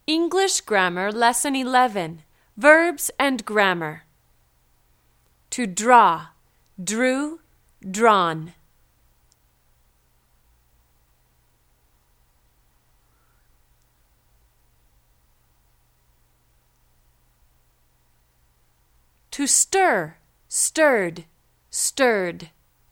English Grammar Lesson 11. Verbs and Grammar. To draw, drew, drawn. To stir, stirred, stirred.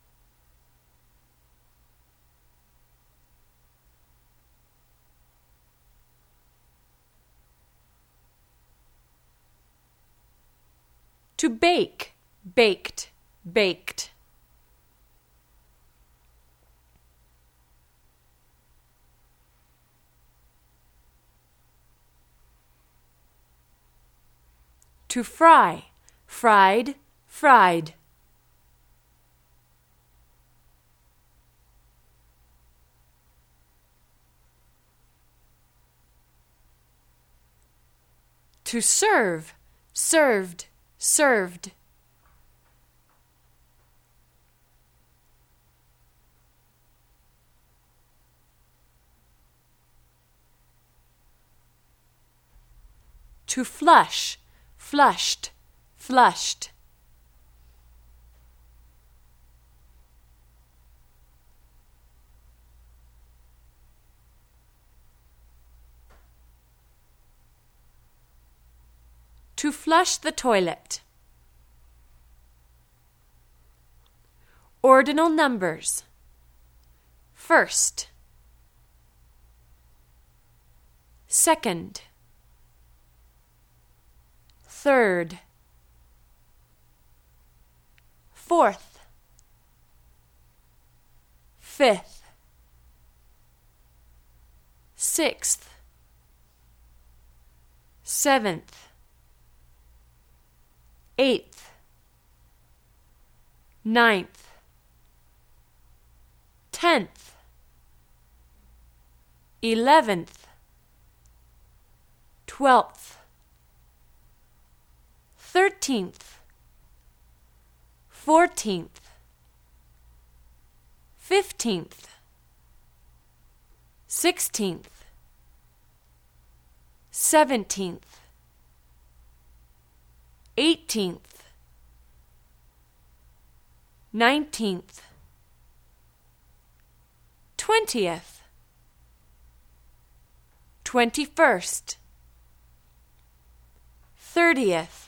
To bake, baked, baked. To fry, fried, fried. To serve, served, served. To flush, flushed, flushed. To flush the toilet. Ordinal numbers. First, second, third, fourth, fifth, sixth, seventh, eighth, ninth, 10th, 11th, 12th, 13th, 14th, 15th, 16th, 17th, 18th, 19th, 20th, 21st, 30th,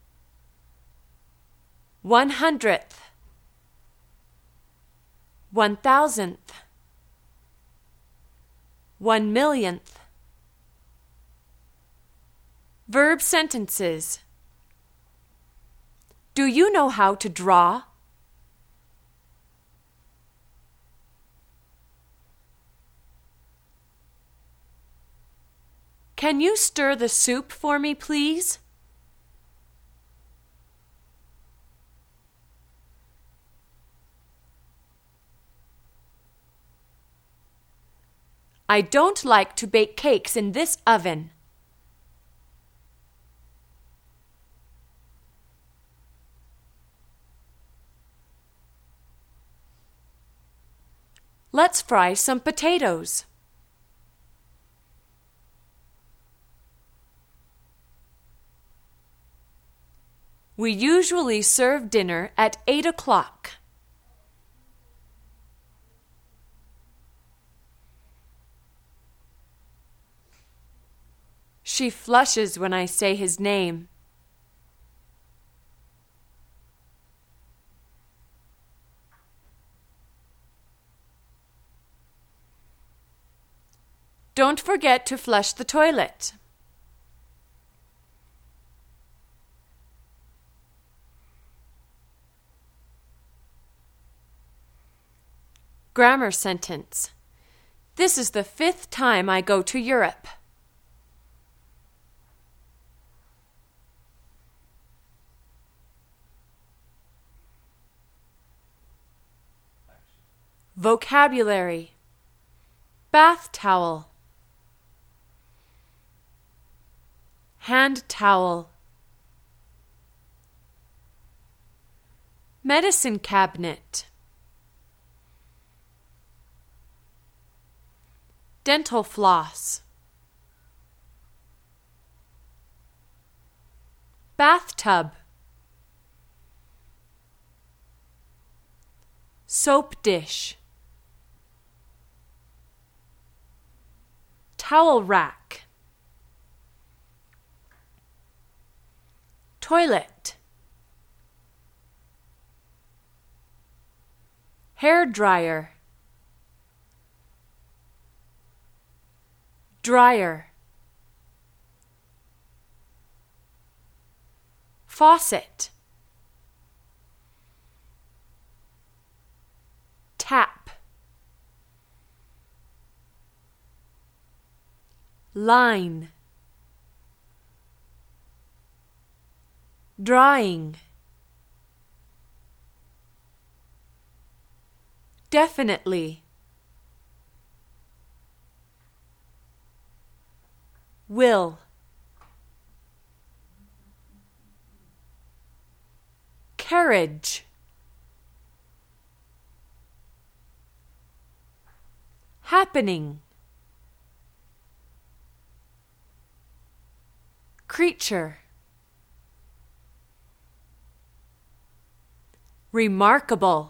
100th, 1000th, 1,000,000th. Verb sentences. Do you know how to draw? Can you stir the soup for me, please? I don't like to bake cakes in this oven. Let's fry some potatoes. We usually serve dinner at 8 o'clock. She flushes when I say his name. Don't forget to flush the toilet. Grammar sentence. This is the 5th time I go to Europe. Vocabulary. Bath towel, hand towel, medicine cabinet, dental floss, bathtub, soap dish, towel rack, toilet, hair dryer, dryer, faucet, tap, line, drying, definitely, will, carriage, happening, creature, remarkable,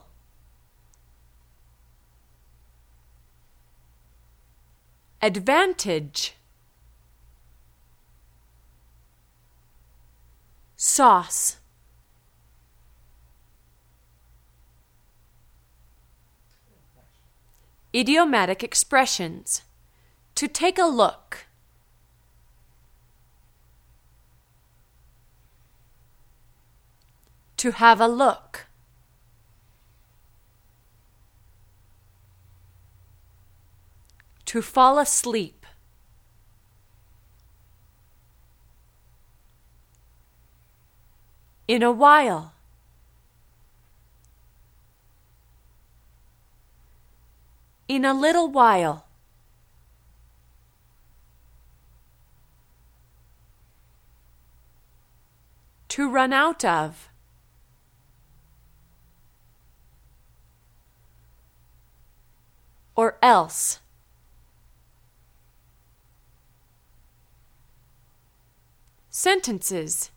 advantage, sauce, idiomatic expressions. To take a look, to have a look, to fall asleep, in a while, in a little while, to run out of, or else, sentences.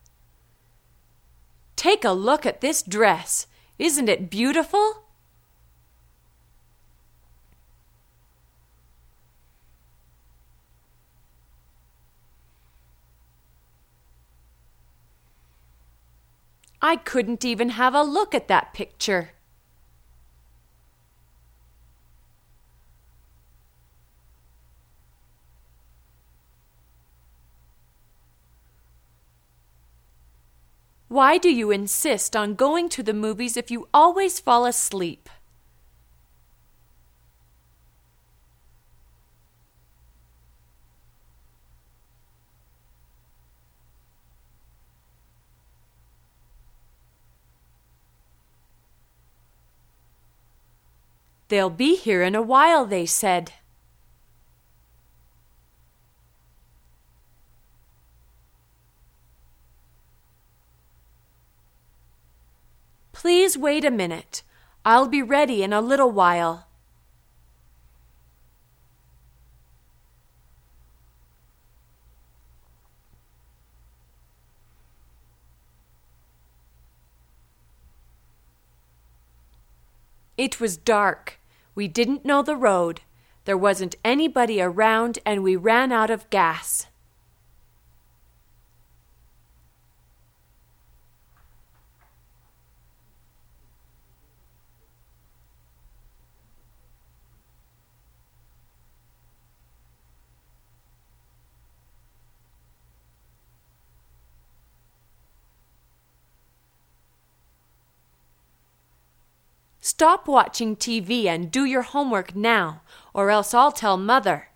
Take a look at this dress. Isn't it beautiful? I couldn't even have a look at that picture. Why do you insist on going to the movies if you always fall asleep? They'll be here in a while, they said. Please wait a minute. I'll be ready in a little while. It was dark. We didn't know the road. There wasn't anybody around, and we ran out of gas. Stop watching TV and do your homework now, or else I'll tell Mother.